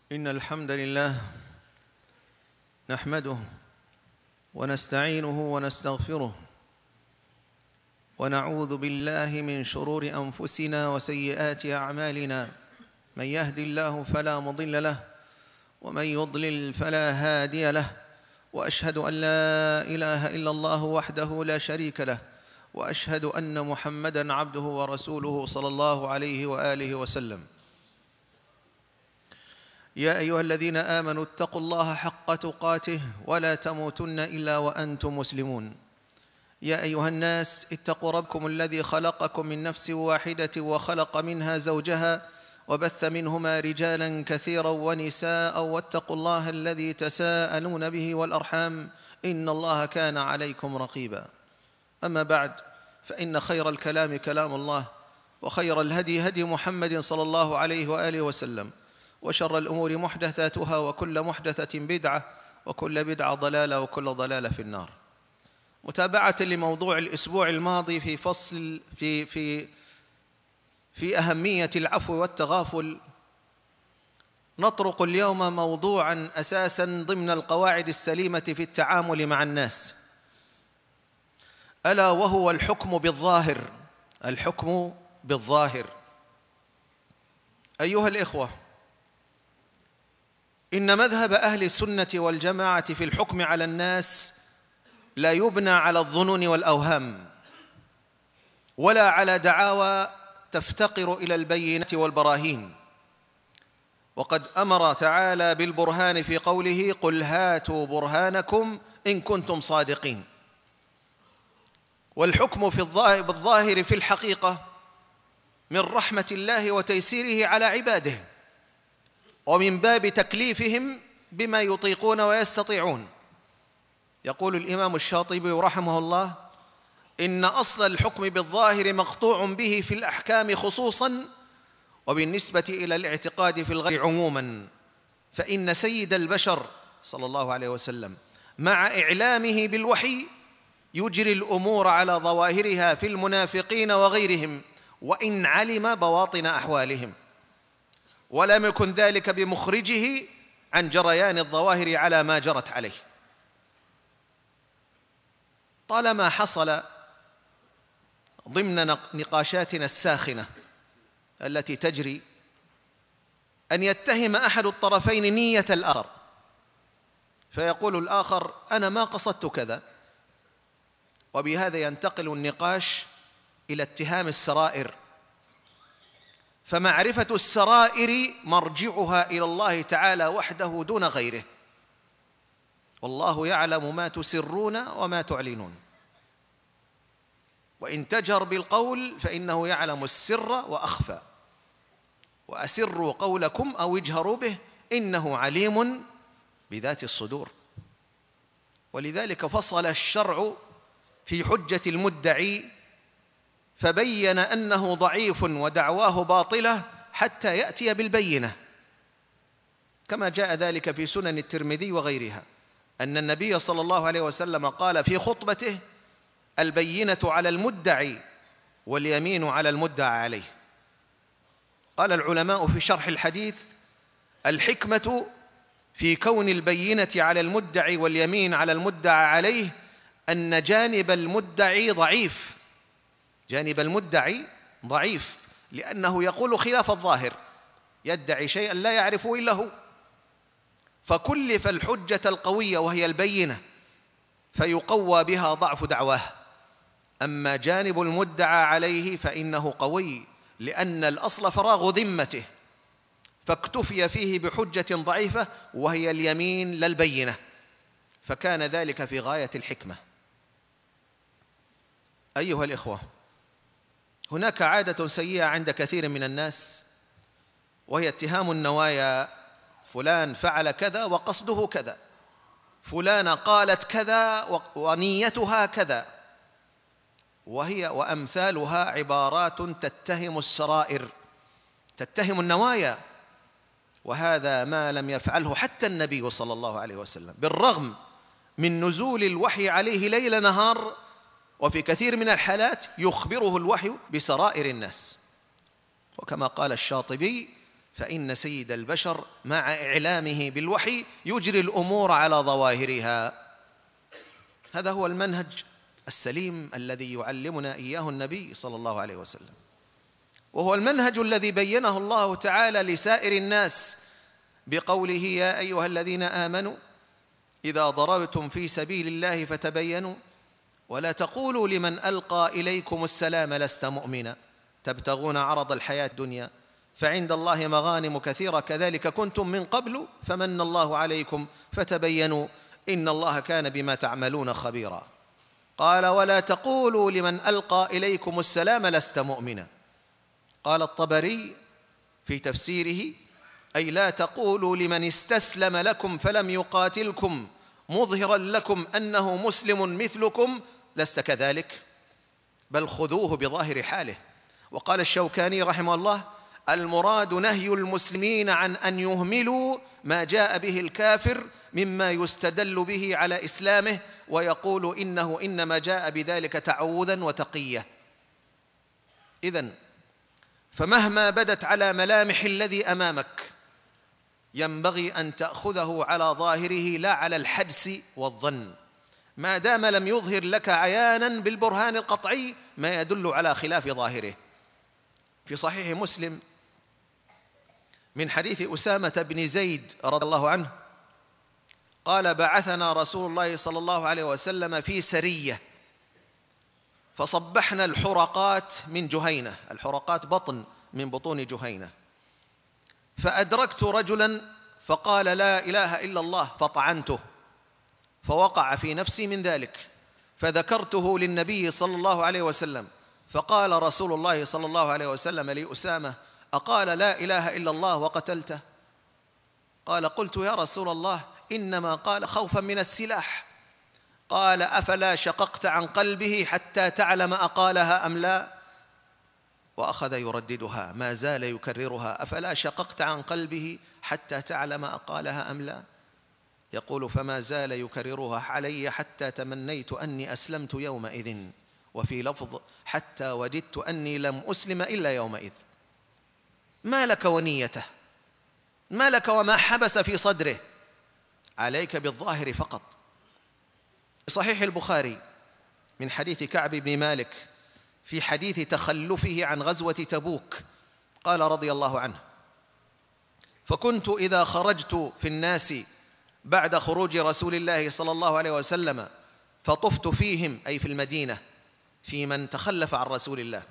إن الحمد لله نحمده ونستعينه ونستغفره ونعوذ بالله من شرور أنفسنا وسيئات أعمالنا. من يهد الله فلا مضل له ومن يضلل فلا هادي له، وأشهد أن لا إله إلا الله وحده لا شريك له، وأشهد أن محمدًا عبده ورسوله صلى الله عليه وآله وسلم. يا أيها الذين آمنوا اتقوا الله حق تقاته ولا تموتن إلا وأنتم مسلمون. يا أيها الناس اتقوا ربكم الذي خلقكم من نفس واحدة وخلق منها زوجها وبث منهما رجالا كثيرا ونساء، واتقوا الله الذي تساءلون به والأرحام إن الله كان عليكم رقيبا. أما بعد، فإن خير الكلام كلام الله، وخير الهدي هدي محمد صلى الله عليه وآله وسلم، وشر الأمور محدثاتها، وكل محدثة بدعة، وكل بدعة ضلالة، وكل ضلالة في النار. متابعة لموضوع الأسبوع الماضي في فصل في أهمية العفو والتغافل، نطرق اليوم موضوعا أساسا ضمن القواعد السليمة في التعامل مع الناس، ألا وهو الحكم بالظاهر. الحكم بالظاهر. أيها الإخوة، إن مذهب أهل السنة والجماعة في الحكم على الناس لا يبنى على الظنون والأوهام، ولا على دعاوى تفتقر إلى البينة والبراهين. وقد أمر تعالى بالبرهان في قوله: قل هاتوا برهانكم إن كنتم صادقين. والحكم بالظاهر في الحقيقة من رحمة الله وتيسيره على عباده، ومن باب تكليفهم بما يطيقون ويستطيعون. يقول الإمام الشاطبي رحمه الله: إن أصل الحكم بالظاهر مقطوع به في الأحكام خصوصا، وبالنسبة إلى الاعتقاد في الغيب عموما. فإن سيد البشر صلى الله عليه وسلم مع إعلامه بالوحي يجري الأمور على ظواهرها في المنافقين وغيرهم، وإن علم بواطن أحوالهم، ولم يكن ذلك بمخرجه عن جريان الظواهر على ما جرت عليه. طالما حصل ضمن نقاشاتنا الساخنة التي تجري أن يتهم أحد الطرفين نية الآخر، فيقول الآخر: أنا ما قصدت كذا، وبهذا ينتقل النقاش إلى اتهام السرائر. فمعرفة السرائر مرجعها إلى الله تعالى وحده دون غيره، والله يعلم ما تسرون وما تعلنون. وإن تجهر بالقول فإنه يعلم السر وأخفى، وأسروا قولكم أو اجهروا به إنه عليم بذات الصدور. ولذلك فصل الشرع في حجة المدعي، فبين أنه ضعيف ودعواه باطلة حتى يأتي بالبينة، كما جاء ذلك في سنن الترمذي وغيرها، أن النبي صلى الله عليه وسلم قال في خطبته: البينة على المدعي واليمين على المدعى عليه. قال العلماء في شرح الحديث: الحكمة في كون البينة على المدعي واليمين على المدعى عليه أن جانب المدعي ضعيف. جانب المدعي ضعيف لأنه يقول خلاف الظاهر، يدعي شيئا لا يعرفه إلا هو، فكلف الحجة القوية وهي البينة، فيقوى بها ضعف دعواه. أما جانب المدعى عليه فإنه قوي، لأن الأصل فراغ ذمته، فاكتفي فيه بحجة ضعيفة وهي اليمين لا البينة، فكان ذلك في غاية الحكمة. أيها الإخوة، هناك عادة سيئة عند كثير من الناس، وهي اتهام النوايا: فلان فعل كذا وقصده كذا، فلانة قالت كذا ونيتها كذا، وأمثالها عبارات تتهم السرائر، تتهم النوايا. وهذا ما لم يفعله حتى النبي صلى الله عليه وسلم، بالرغم من نزول الوحي عليه ليل نهار، وفي كثير من الحالات يخبره الوحي بسرائر الناس. وكما قال الشاطبي: فإن سيد البشر مع إعلامه بالوحي يجري الأمور على ظواهرها. هذا هو المنهج السليم الذي يعلمنا إياه النبي صلى الله عليه وسلم، وهو المنهج الذي بينه الله تعالى لسائر الناس بقوله: يا أيها الذين آمنوا إذا ضربتم في سبيل الله فتبينوا ولا تقولوا لمن ألقى إليكم السلام لست مؤمنا تبتغون عرض الحياة الدنيا فعند الله مغانم كثيرة كذلك كنتم من قبل فمن الله عليكم فتبينوا إن الله كان بما تعملون خبيرا. قال: ولا تقولوا لمن ألقى إليكم السلام لست مؤمنا. قال الطبري في تفسيره: أي لا تقولوا لمن استسلم لكم فلم يقاتلكم مظهرا لكم أنه مسلم مثلكم لست كذلك، بل خذوه بظاهر حاله. وقال الشوكاني رحمه الله: المراد نهي المسلمين عن أن يهملوا ما جاء به الكافر مما يستدل به على إسلامه ويقول إنه إنما جاء بذلك تعوذا وتقية. إذن فمهما بدت على ملامح الذي أمامك ينبغي أن تأخذه على ظاهره لا على الحدس والظن، ما دام لم يظهر لك عيانا بالبرهان القطعي ما يدل على خلاف ظاهره. في صحيح مسلم من حديث أسامة بن زيد رضي الله عنه قال: بعثنا رسول الله صلى الله عليه وسلم في سرية فصبحنا الحرقات من جهينة، الحرقات بطن من بطون جهينة، فأدركت رجلا فقال: لا إله إلا الله، فطعنته فوقع في نفسي من ذلك، فذكرته للنبي صلى الله عليه وسلم، فقال رسول الله صلى الله عليه وسلم لأسامة: أقال لا إله إلا الله وقتلته؟ قال: قلت يا رسول الله إنما قال خوفا من السلاح. قال: أفلا شققت عن قلبه حتى تعلم أقالها أم لا؟ وأخذ يرددها ما زال يكررها: أفلا شققت عن قلبه حتى تعلم أقالها أم لا؟ يقول: فما زال يكررها علي حتى تمنيت أني أسلمت يومئذ، وفي لفظ: حتى وددت أني لم أسلم إلا يومئذ. ما لك ونيته؟ ما لك وما حبس في صدره؟ عليك بالظاهر فقط. صحيح البخاري من حديث كعب بن مالك في حديث تخلفه عن غزوة تبوك قال رضي الله عنه: فكنت إذا خرجت في الناس بعد خروج رسول الله صلى الله عليه وسلم فطفت فيهم، أي في المدينة، في من تخلف عن رسول الله،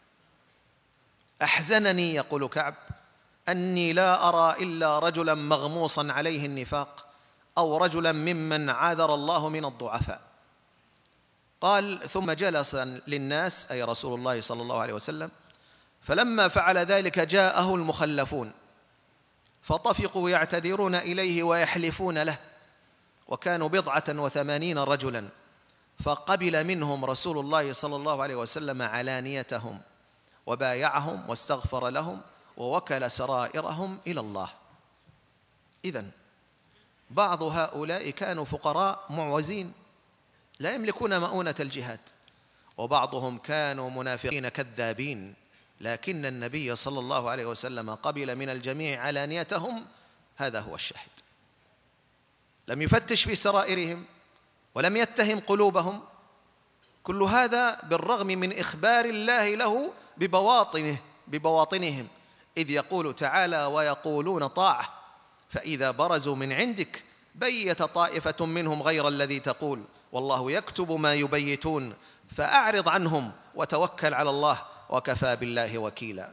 أحزنني، يقول كعب، أني لا أرى إلا رجلا مغموصا عليه النفاق أو رجلا ممن عاذر الله من الضعفاء. قال: ثم جلس للناس، أي رسول الله صلى الله عليه وسلم، فلما فعل ذلك جاءه المخلفون فطفقوا يعتذرون إليه ويحلفون له، وكانوا 87 رجلا، فقبل منهم رسول الله صلى الله عليه وسلم علانيتهم وبايعهم واستغفر لهم ووكل سرائرهم إلى الله. إذن بعض هؤلاء كانوا فقراء معوزين لا يملكون مؤونة الجهاد، وبعضهم كانوا منافقين كذابين، لكن النبي صلى الله عليه وسلم قبل من الجميع علانيتهم. هذا هو الشاهد. لم يفتش في سرائرهم ولم يتهم قلوبهم، كل هذا بالرغم من إخبار الله له ببواطنهم، إذ يقول تعالى: ويقولون طاعة، فإذا برزوا من عندك بيت طائفة منهم غير الذي تقول والله يكتب ما يبيتون فأعرض عنهم وتوكل على الله وكفى بالله وكيلا.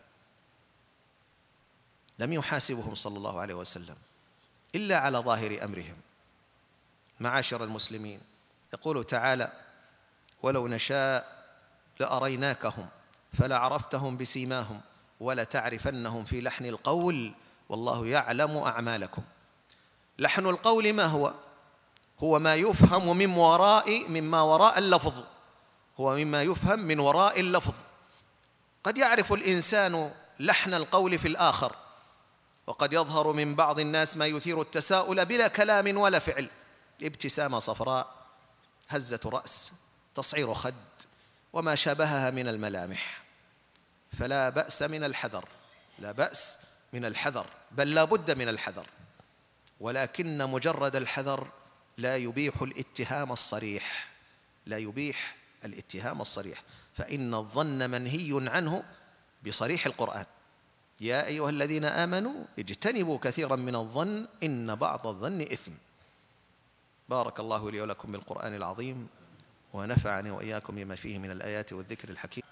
لم يحاسبهم صلى الله عليه وسلم إلا على ظاهر أمرهم. معاشر المسلمين، يقول تعالى: ولو نشاء لأريناكهم فلعرفتهم بسيماهم ولتعرفنهم في لحن القول والله يعلم أعمالكم. لحن القول ما هو؟ هو ما يفهم مما وراء اللفظ، هو مما يفهم من وراء اللفظ. قد يعرف الإنسان لحن القول في الآخر، وقد يظهر من بعض الناس ما يثير التساؤل بلا كلام ولا فعل: ابتسامة صفراء، هزة رأس، تصعير خد، وما شابهها من الملامح. فلا بأس من الحذر، لا بأس من الحذر، بل لا بد من الحذر، ولكن مجرد الحذر لا يبيح الاتهام الصريح، لا يبيح الاتهام الصريح، فإن الظن منهي عنه بصريح القرآن. يا أيها الذين آمنوا اجتنبوا كثيرا من الظن إن بعض الظن إثم. بارك الله لي ولكم بالقرآن العظيم، ونفعني وإياكم بما فيه من الآيات والذكر الحكيم.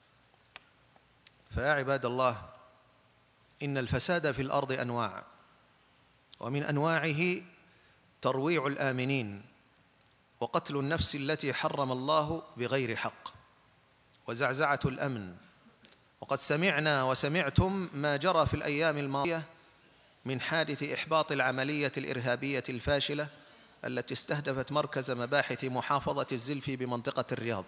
فيا عباد الله، إن الفساد في الأرض أنواع، ومن أنواعه ترويع الآمنين، وقتل النفس التي حرم الله بغير حق، وزعزعة الأمن. وقد سمعنا وسمعتم ما جرى في الأيام الماضية من حادث إحباط العملية الإرهابية الفاشلة التي استهدفت مركز مباحث محافظة الزلفي بمنطقة الرياض،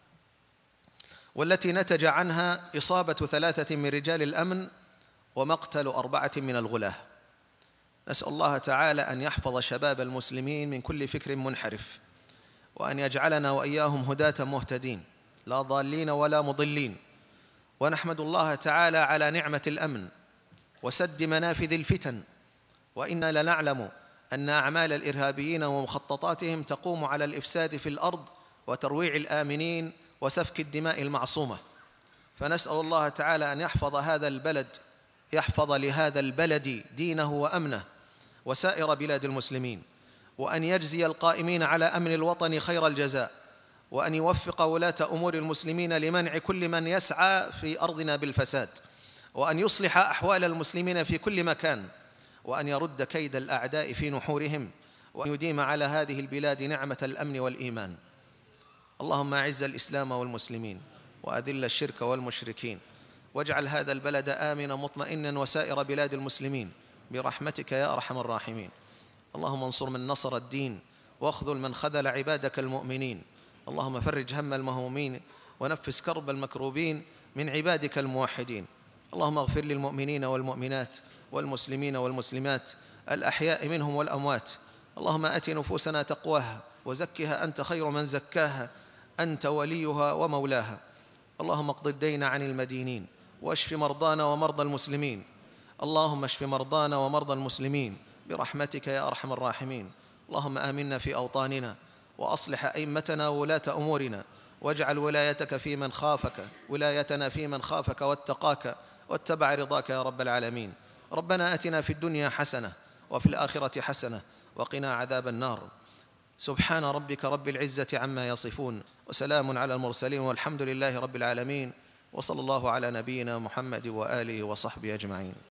والتي نتج عنها إصابة 3 من رجال الأمن ومقتل 4 من الغلاة. نسأل الله تعالى أن يحفظ شباب المسلمين من كل فكر منحرف، وأن يجعلنا وإياهم هداة مهتدين لا ضالين ولا مضلين. ونحمد الله تعالى على نعمة الأمن وسد منافذ الفتن، وإنا لنعلم أن أعمال الإرهابيين ومخططاتهم تقوم على الإفساد في الأرض وترويع الآمنين وسفك الدماء المعصومة. فنسأل الله تعالى أن يحفظ هذا البلد، يحفظ لهذا البلد دينه وأمنه وسائر بلاد المسلمين، وأن يجزي القائمين على أمن الوطن خير الجزاء، وأن يوفق ولاة أمور المسلمين لمنع كل من يسعى في أرضنا بالفساد، وأن يصلح أحوال المسلمين في كل مكان، وأن يرد كيد الأعداء في نحورهم، وأن يديم على هذه البلاد نعمة الأمن والإيمان. اللهم أعز الإسلام والمسلمين، وأذل الشرك والمشركين، واجعل هذا البلد آمنا مطمئنا وسائر بلاد المسلمين برحمتك يا أرحم الراحمين. اللهم انصر من نصر الدين، واخذل من خذل عبادك المؤمنين. اللهم فرج هم المهمومين، ونفس كرب المكروبين من عبادك الموحدين. اللهم اغفر للمؤمنين والمؤمنات والمسلمين والمسلمات الأحياء منهم والأموات. اللهم آت نفوسنا تقواها وزكها أنت خير من زكاها، أنت وليها ومولاها. اللهم اقض الدين عن المدينين، واشف مرضانا ومرضى المسلمين. اللهم اشف مرضانا ومرضى المسلمين برحمتك يا أرحم الراحمين. اللهم آمنا في أوطاننا، وأصلح أئمتنا وولاة أمورنا، واجعل ولايتنا في من خافك واتقاك واتبع رضاك يا رب العالمين. ربنا آتنا في الدنيا حسنة وفي الآخرة حسنة وقنا عذاب النار. سبحان ربك رب العزة عما يصفون، وسلام على المرسلين، والحمد لله رب العالمين، وصلى الله على نبينا محمد وآله وصحبه أجمعين.